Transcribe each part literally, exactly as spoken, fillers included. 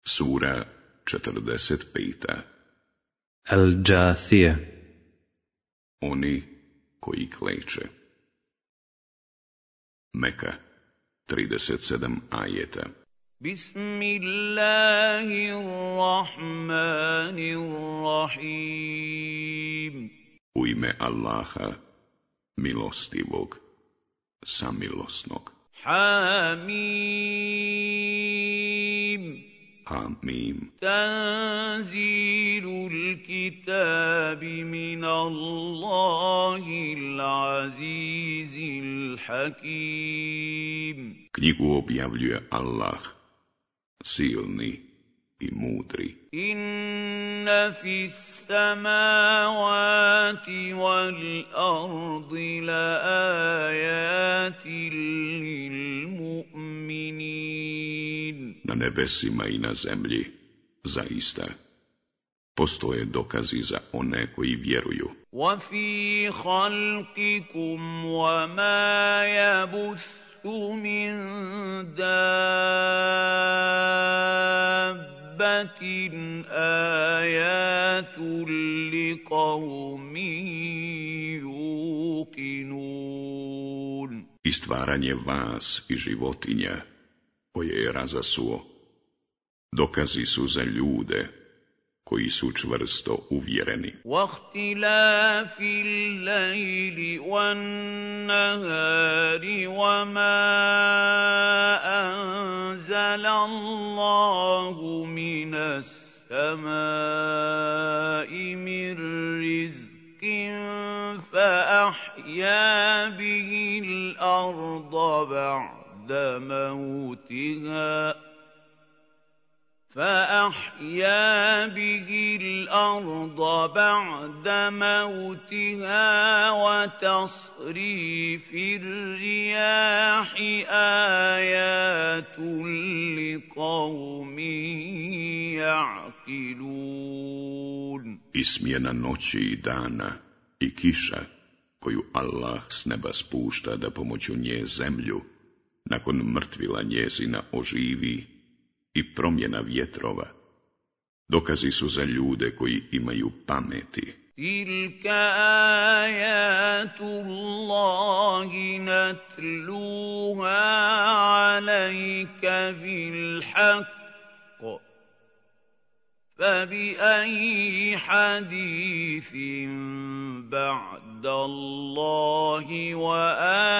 Sura četrdeset peta. Al-Džathija. Oni koji kleče. Meka, trideset sedam ajeta. Bismillahirrahmanirrahim. U ime Allaha, milostivog, samilosnog. Hamim. Hamim. Tanzilul kitabi min Allahil azizil hakim. Knjigu objavljuje Allah, silni i mudri. Inna fis samawati wal ardi la ayatin lil mu'minin. Na nebesima i na zemlji, zaista, postoje dokazi za one koji vjeruju. وَفِي خَلْقِكُمْ وَمَا يَبُثُّ مِن دَابَّةٍ آيَاتٌ لِقَوْمٍ يُوقِنُونَ. I stvaranje vas i životinja koje je razasuo, dokazi su za ljude koji su čvrsto uvjereni. وَاخْتِلَافِ اللَّيْلِ وَالنَّهَارِ وَمَا أَنزَلَ اللَّهُ مِنَ السَّمَاءِ مِن رِّزْقٍ فَأَحْيَا بِهِ الْأَرْضَ بَعْدَ مَوْتِهَا فأحيا به الأرض بعد موتها وتصريف الرياح آيات لقوم يعقلون. I smjena noći i dana i kiša koju Allah s neba spušta da pomoću nje zemlju nakon mrtvila njezina oživi i promjena vjetrova, dokazi su za ljude koji imaju pameti. Tilka ajatu Allahi natluha alejka bil haqq, fabi ayi hadithin ba'da Allahi wa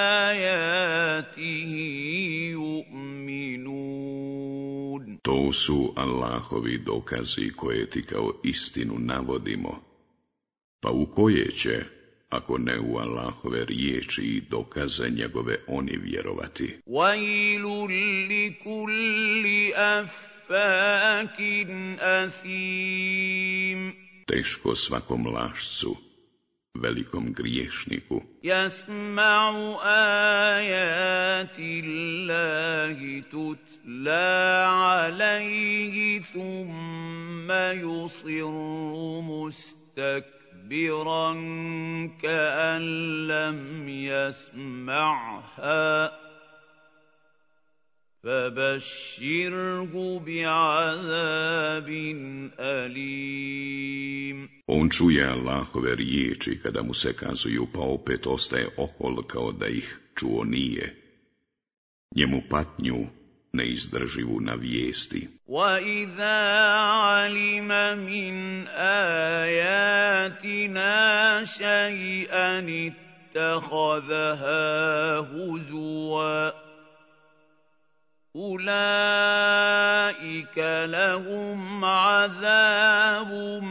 ajatihi yu'minun. To su Allahovi dokazi koje ti kao istinu navodimo, pa u koje će, ako ne u Allahove riječi i dokaze njegove, oni vjerovati? Vajlun li kulli affakin athim. Teško svakom lašcu, velikom griješniku. Jasma'u ajati Allahi tutla alaihi thumma yusirru mustakbiran ka'an lam jasma'ha fabashshirhu bi'azabin alim. On čuje Allahove riječi kada mu se kazuju, pa opet ostaje ohol kao da ih čuo nije. Njemu patnju neizdrživu navijesti. وَإِذَا عَلِمَ مِنْ آيَاتِنَا شَيْئًا اتَّخَذَهَا هُزُوًا أُولَئِكَ لَهُمْ عَذَابٌ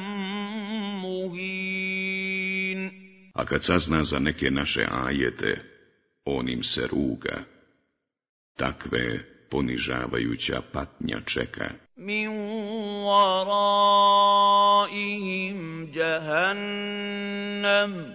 مُهِينٌ. A kad sazna za neke naše ajete, on im se ruga. Takve ponižavajuća patnja čeka. Min waraihim jahannam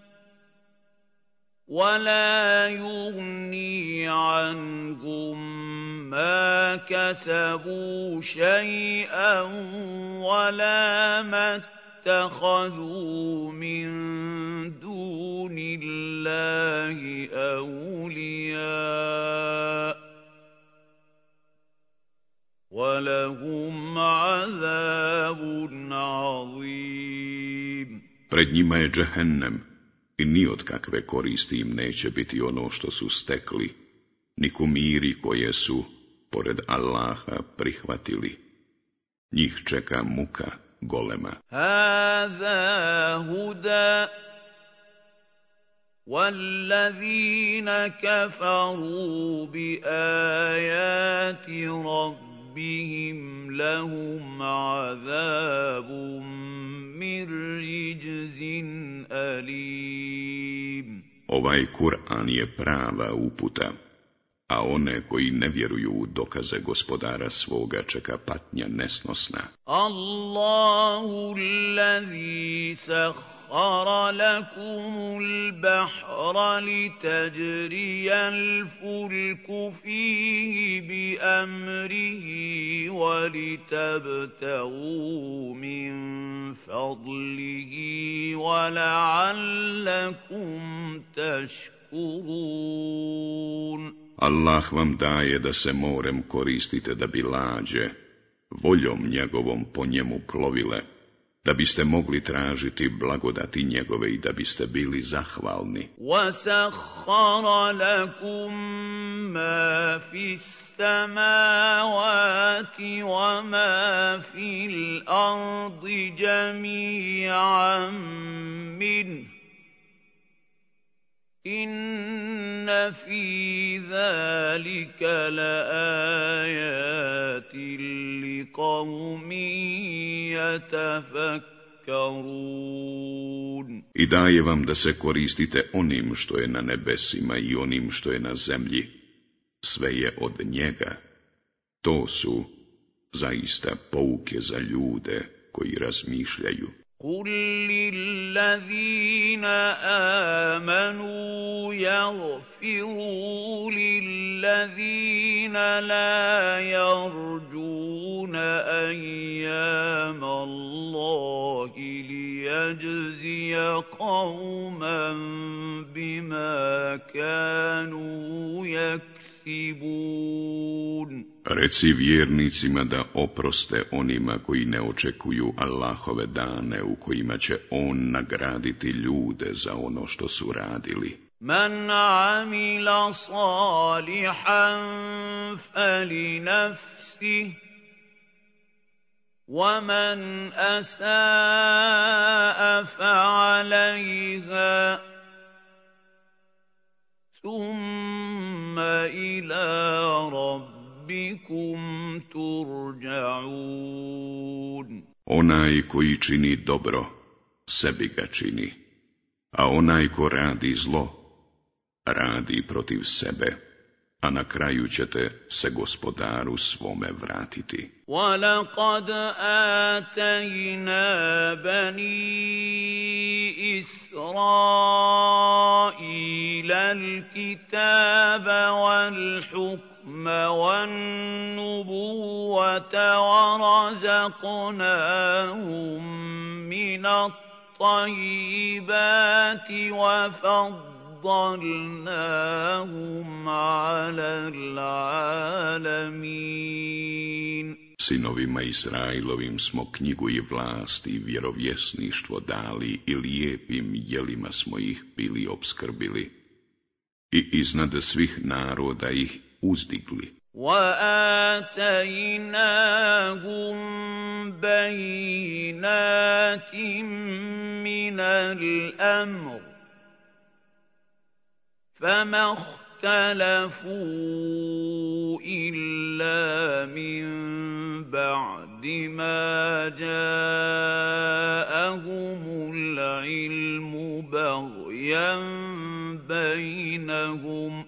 ولا يغني عنهم ما كسبوا شيئا ولا ما اتخذوا من دون الله أولياء ولهم pred njima je džehennem i ni od kakve koristi im neće biti ono što su stekli, ni kumiri koje su, pored Allaha, prihvatili. Njih čeka muka golema. Hāzā hudā, wallazīna kafarū bi ājāti rabbihim lahum azābun min rijzin alīm. Ovaj Kur'an je prava uputa, a one koji ne vjeruju u dokaze gospodara svoga čeka patnja nesnosna. Allahu allazi sakhara lakumul bahra litajriyal fulku fihi bi amrihi wa litabtaghu min fadlihi wa la'allakum tashkurun. Allah vam daje da se morem koristite da bi lađe, voljom njegovom po njemu plovile, da biste mogli tražiti blagodati njegove i da biste bili zahvalni. وَسَخَّرَ لَكُم مَّا فِي السَّمَاوَاتِ وَمَا فِي الْأَرْضِ جَمِيعًا مِّنْهُ إِنَّ فِي ذَلِكَ لَآيَاتٍ لِقَوْمٍ يَتَفَكَّرُونَ. I daje vam da se koristite onim što je na nebesima i onim što je na zemlji. Sve je od njega. To su zaista pouke za ljude koji razmišljaju. قُل لِّلَّذِينَ آمَنُوا يَغْفِرُوا لِلَّذِينَ لَا يَرْجُونَ أَيَّامَ اللَّهِ لِيَجْزِيَ قَوْمًا بِمَا كَانُوا يَكْسِبُونَ. Reci vjernicima da oproste onima koji ne očekuju Allahove dane u kojima će On nagraditi ljude za ono što su radili. Man amila salihan falinafsih, wa man asaa fa'alayha, thumma ila rabbikum rabbikum turja'un. Onaj koji čini dobro, sebi ga čini, a onaj ko radi zlo, radi protiv sebe, a na kraju ćete se gospodaru svome vratiti. وَلَقَدْ آتَيْنَا بَنِي إِسْرَائِيلَ الْكِتَابَ وَالْحُكْمَ وَالنُّبُوَّةَ وَرَزَقْنَاهُم مِّنَ الطَّيِّبَاتِ وَفَضَّلْنَاهُمْ عَلَى الْعَالَمِينَ. Sinovima Israilovim smo knjigu i vlast i vjerovjesništvo dali i lijepim jelima smo ih bili opskrbili i iznad svih naroda ih uzdigli. وَآتَيْنَاهُمْ بَيِّنَاتٍ مِّنَ الْأَمْرِ فَمَا اخْتَلَفُوا إِلَّا مِن بَعْدِ مَا جَاءَهُمُ الْعِلْمُ بَغْيًا بَيْنَهُمْ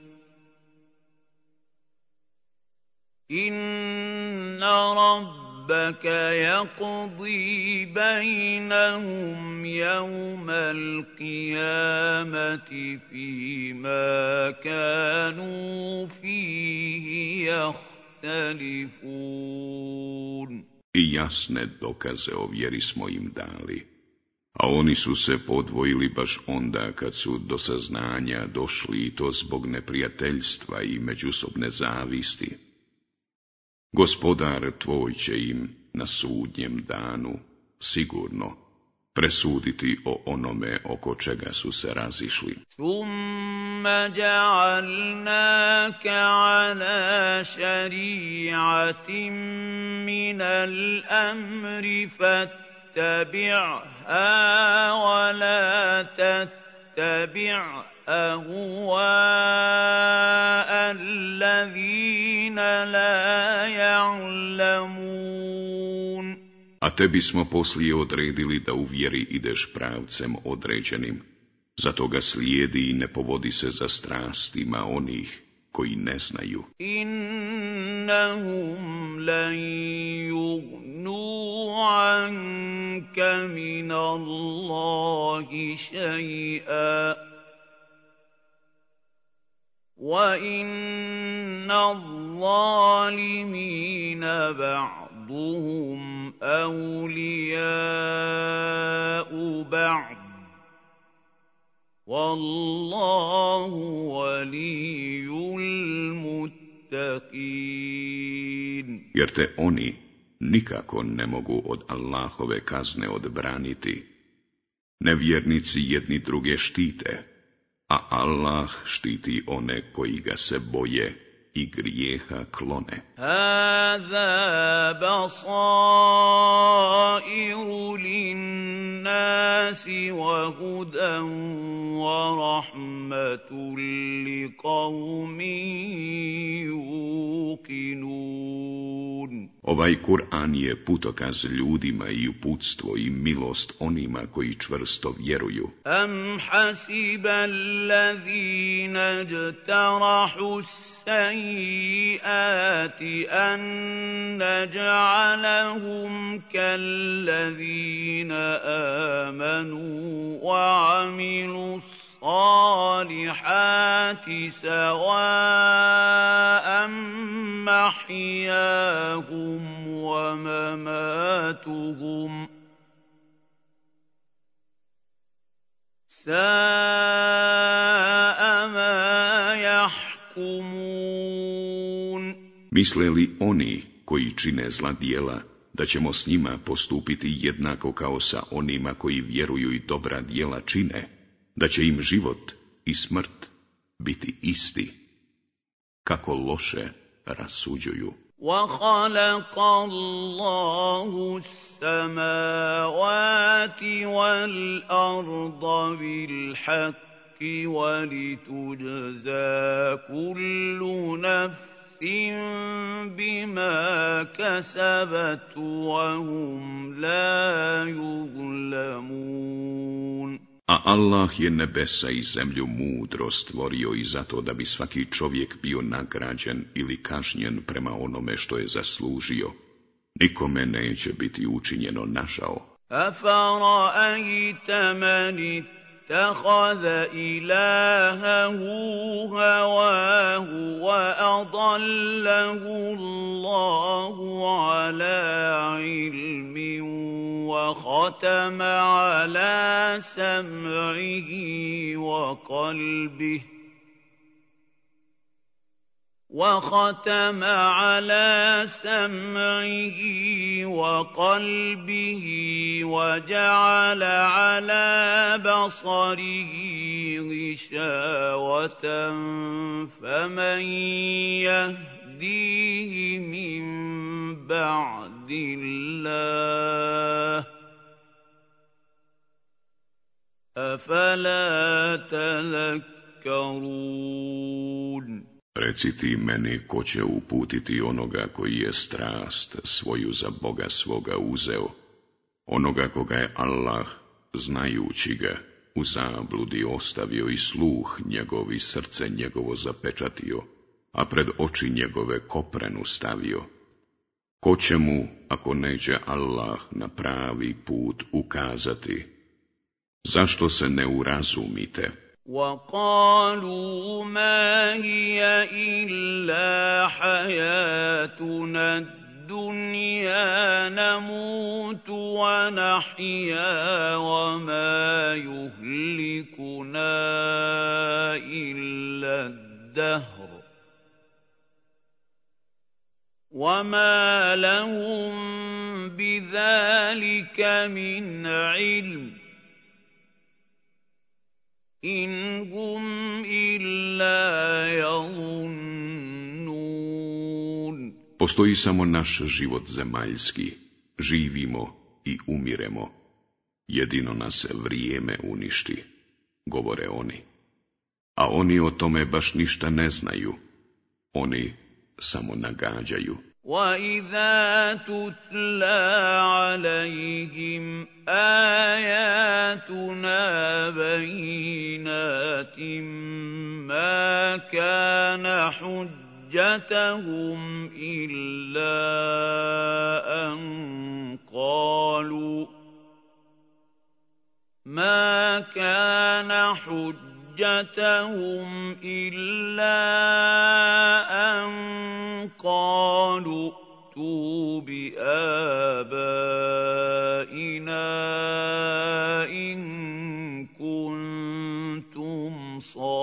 إِنَّ رَبَّكَ يَقْضِي بَيْنَهُمْ يَوْمَ الْقِيَامَةِ فِيمَا كَانُوا فِيهِ يَخْتَلِفُونَ. I jasne dokaze o vjeri smo im dali, a oni su se podvojili baš onda kad su do saznanja došli i to zbog neprijateljstva i međusobne zavisti. Gospodar tvoj će im na sudnjem danu sigurno presuditi o onome oko čega su se razišli. ثم جعلناك على شريعة من الأمر فاتبعها ولا تتبع أهواء الذين لا يعلمون. A tebi smo poslije odredili da u vjeri ideš pravcem određenim. Zato ga slijedi i ne povodi se za strastima onih koji ne znaju. Innahum lan yugnu anka min Allahi šaj'a. Wa inna adh-dhalimina ba'duhum awliya'u ba'd. Wallahu waliyul muttaqin. Jer te oni nikako ne mogu od Allahove kazne odbraniti. Nevjernici jedni druge štite, a Allah štiti one koji ga se boje i grijeha klone. Hāzā basā'iru linnāsi wa hudan wa rahmatun liqawmin yuqinun. Ovaj Kur'an je putokaz ljudima i uputstvo i milost onima koji čvrsto vjeruju. Am hasiba allazina ijtarahu as-sayyi'ati an naj'alahum kallazina amanu wa 'amilus الصالحات سواء محياهم ومماتهم ساء ما يحكمون. Misle li oni koji čine zla djela da ćemo s njima postupiti jednako kao sa onima koji vjeruju i dobra djela čine, da će im život i smrt biti isti? Kako loše rasuđuju. وَخَلَقَ اللَّهُ السَّمَاوَاتِ وَالْأَرْضَ بِالْحَقِّ وَلِتُجْزَى كُلُّ نَفْسٍ بِمَا كَسَبَتْ وَهُمْ لَا يُظْلَمُونَ. A Allah je nebesa i zemlju mudro stvorio i zato da bi svaki čovjek bio nagrađen ili kažnjen prema onome što je zaslužio. Nikome neće biti učinjeno našao. أَفَرَأَيْتَ مَنِ اتَّخَذَ إِلَٰهَهُ هَوَاهُ وَأَضَلَّهُ اللَّهُ عَلَىٰ عِلْمٍ وَخَتَمَ عَلَىٰ سَمْعِهِ وَقَلْبِهِ وختم على سمعه وقلبه وجعل على بصره غشاوة فمن يهديه من بعد الله أفلا تذكرون. Reci ti meni ko će uputiti onoga koji je strast svoju za Boga svoga uzeo, onoga koga je Allah, znajući ga, u zabludi ostavio i sluh njegov i srce njegovo zapečatio, a pred oči njegove koprenu stavio. Ko će mu, ako neće Allah na pravi put ukazati? Zašto se ne urazumite? وَقَالُوا مَا هِيَ إِلَّا حَيَاتُنَا الدُّنْيَا نَمُوتُ وَنَحْيَا وَمَا يُهْلِكُنَا إِلَّا الدَّهْرُ وَمَا لَهُم بِذَلِكَ ذلك من علم إن هم إلا يظنون. Postoji samo naš život zemaljski, živimo i umiremo, jedino nas vrijeme uništi, govore oni. A oni o tome baš ništa ne znaju, oni samo nagađaju. وَإِذَا تُتْلَىٰ عَلَيْهِمْ آيَاتُنَا بَيِّنَاتٍ مَّا كَانَ حُجَّتَهُمْ إِلَّا أَن قَالُوا مَا كَانَ حُجَّتَهُمْ إِلَّا أَن قَالُوا ائْتُوا بِآبَائِنَا إِن كُنتُمْ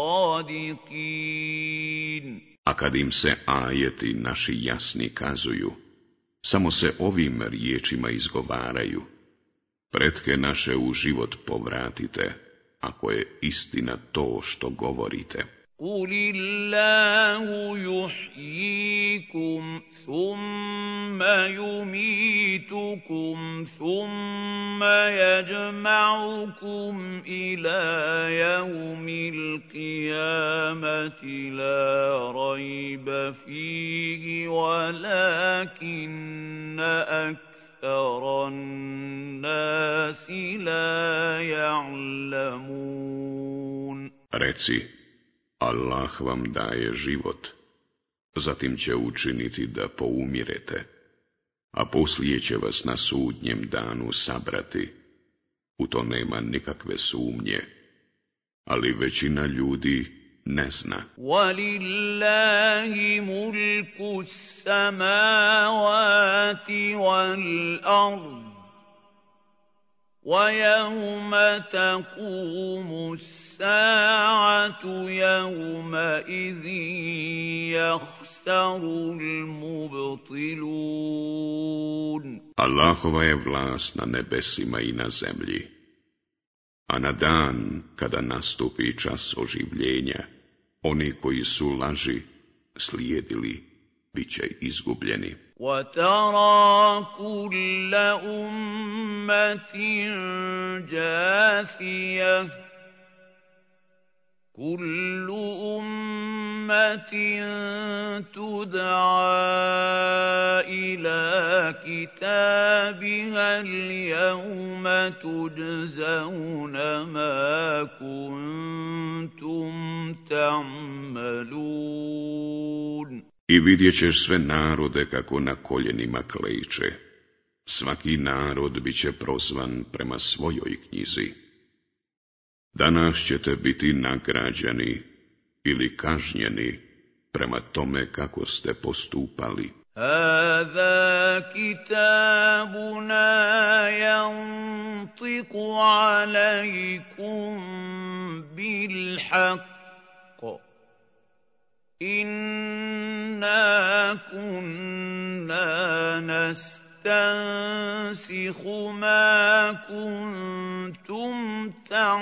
صَادِقِينَ. A kad im se ajeti naši jasni kazuju, samo se ovim riječima izgovaraju: pretke naše u život povratite, ako je istina to što govorite. قُلِ اللَّهُ يُحْيِيكُمْ ثُمَّ يُمِيتُكُمْ ثُمَّ يَجْمَعُكُمْ إِلَى يَوْمِ الْقِيَامَةِ لَا رَيْبَ فِيهِ وَلَكِنَّ أَكْثَرَ النَّاسِ لَا يَعْلَمُونَ. Reci, Allah vam daje život, zatim će učiniti da poumirete, a poslije će vas na sudnjem danu sabrati. U to nema nikakve sumnje, ali većina ljudi ne zna. وَلِلَّهِ مُلْكُ السَّمَاوَاتِ وَالْأَرْضِ وَيَوْمَ تَقُومُ السَّاعَةُ يَوْمَئِذٍ يَخْسَرُ الْمُبْطِلُونَ. Allahova je vlast na nebesima i na zemlji, a na dan kada nastupi čas oživljenja, oni koji su laži slijedili bit će izgubljeni. وَتَرَى كُلَّ أُمَّةٍ جَاثِيَةً كُلُّ أُمَّةٍ تُدْعَىٰ إِلَىٰ كِتَابِهَا الْيَوْمَ تُجْزَوْنَ مَا كُنتُمْ تَعْمَلُونَ. I vidjet ćeš sve narode kako na koljenima kleče. Svaki narod bit će prozvan prema svojoj knjizi. Danas ćete biti nagrađeni ili kažnjeni prema tome kako ste postupali. هَذَا كِتَابُنَا يَنطِقُ عَلَيْكُمْ بِالْحَقِّ إِنَّا كُنَّا نَسْتَنسِخُ مَا كُنتُمْ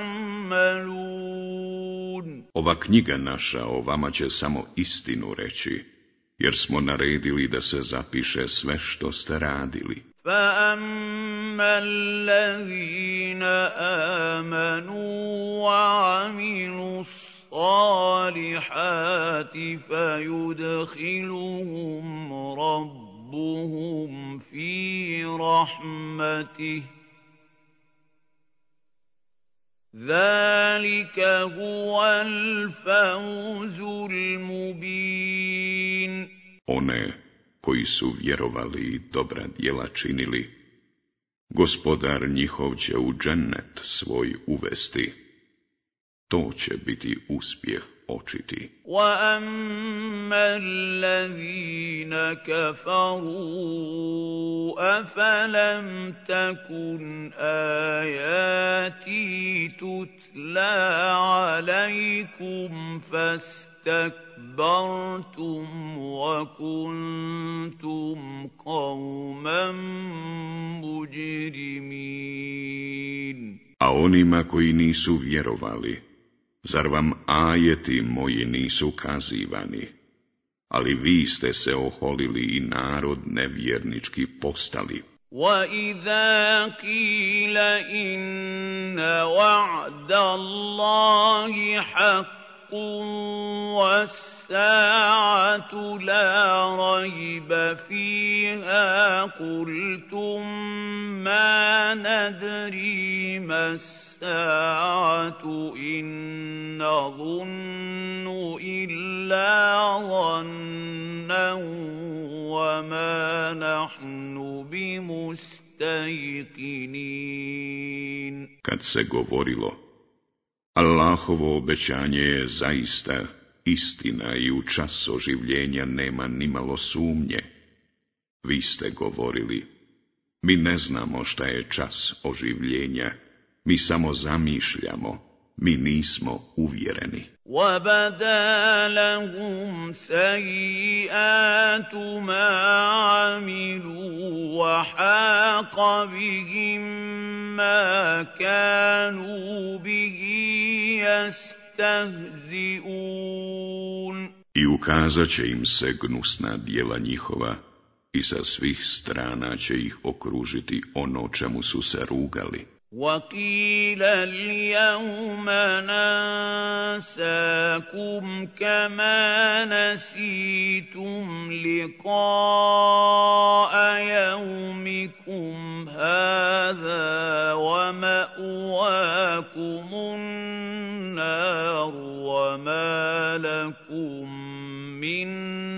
تَعْمَلُونَ. Ova knjiga naša o vama će samo istinu reći, jer smo naredili da se zapiše sve što ste radili. فَأَمَّا الَّذِينَ آمَنُوا وَعَمِلُوا الصَّالِحَاتِ فَيُدْخِلُهُمْ رَبُّهُمْ فِي رَحْمَتِهِ ذَلِكَ هُوَ الْفَوْزُ الْمُبِينُ. One koji su vjerovali i dobra djela činili, Gospodar njihov će u džennet svoj uvesti. To će biti uspjeh očiti. وَأَمَّا الَّذِينَ كَفَرُوا أَفَلَمْ تَكُنْ آيَاتِي تُتْلَىٰ عَلَيْكُمْ فَاسْتَكْبَرْتُمْ وَكُنْتُمْ قَوْمًا مُجْرِمِينَ. A onima koji nisu vjerovali, zar vam ajeti moji nisu kazivani? Ali vi ste se oholili i narod nevjernički postali. وَإِذَا قِيلَ إِنَّ وَعْدَ اللَّهِ حَقٌّ وَالسَّاعَةُ لَا رَيْبَ فِيهَا قُلْتُم مَّا نَدْرِي مَا السَّاعَةُ إِن نَّظُنُّ إِلَّا ظَنًّا وَمَا نَحْنُ بِمُسْتَيْقِنِينَ. Kad se govorilo, Allahovo obećanje je zaista istina i u čas oživljenja nema nimalo sumnje. Vi ste govorili, mi ne znamo šta je čas oživljenja, mi samo zamišljamo, mi nismo uvjereni. وَبَدَا لَهُمْ سَيِّئَاتُ مَا عَمِلُوا وَحَاقَ بِهِم مَّا كَانُوا بِهِ يَسْتَهْزِئُونَ. I ukazat će im se gnusna djela njihova i sa svih strana će ih okružiti ono čemu su se rugali. وَقِيلَ الْيَوْمَ نَنسَاكُمْ كَمَا نَسِيتُمْ لِقَاءَ يَوْمِكُمْ هَٰذَا وَمَأْوَاكُمُ النَّارُ وَمَا لَكُم مِّن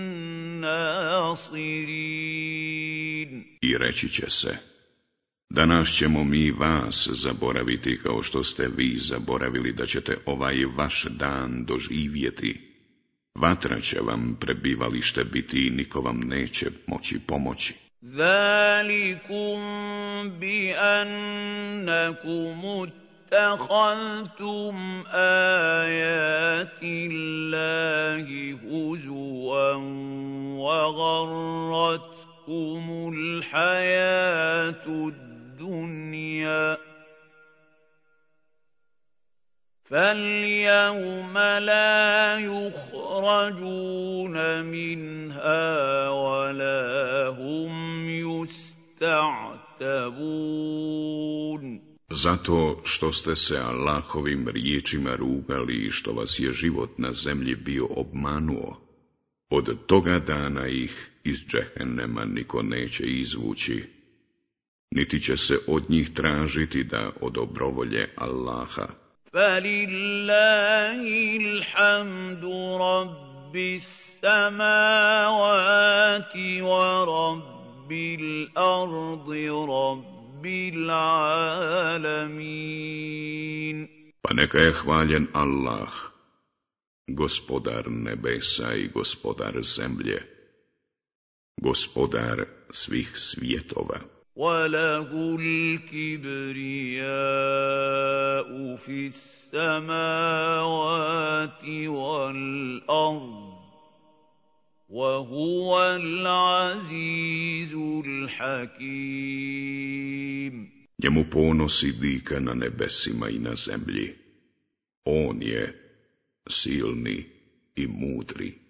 نَّاصِرِينَ. I reći će se, danas ćemo mi vas zaboraviti kao što ste vi zaboravili da ćete ovaj vaš dan doživjeti. Vatra će vam prebivalište biti i niko vam neće moći pomoći. ذَلِكُمْ بِأَنَّكُمُ اتَّخَذْتُمْ آيَاتِ اللَّهِ هُزُوًا وَغَرَّتْكُمُ الْحَيَاةُ الدُّنْيَا فَالْيَوْمَ لَا يُخْرَجُونَ مِنْهَا وَلَا هُمْ يُسْتَعْتَبُونَ. Zato što ste se Allahovim riječima rugali i što vas je život na zemlji bio obmanuo, od toga dana ih iz džehennema niko neće izvući, niti će se od njih tražiti da odobrovolje Allaha. فَلِلَّهِ الْحَمْدُ رَبِّ السَّمَاوَاتِ وَرَبِّ الْأَرْضِ رَبِّ الْعَالَمِينَ. Pa neka je hvaljen Allah, gospodar nebesa i gospodar zemlje, gospodar svih svjetova. وَلَهُ الْكِبْرِيَاءُ فِي السَّمَاوَاتِ وَالْأَرْضِ وَهُوَ الْعَزِيزُ الْحَكِيمُ. Njemu ponos i dika na nebesima i na zemlji. On je silni i mudri.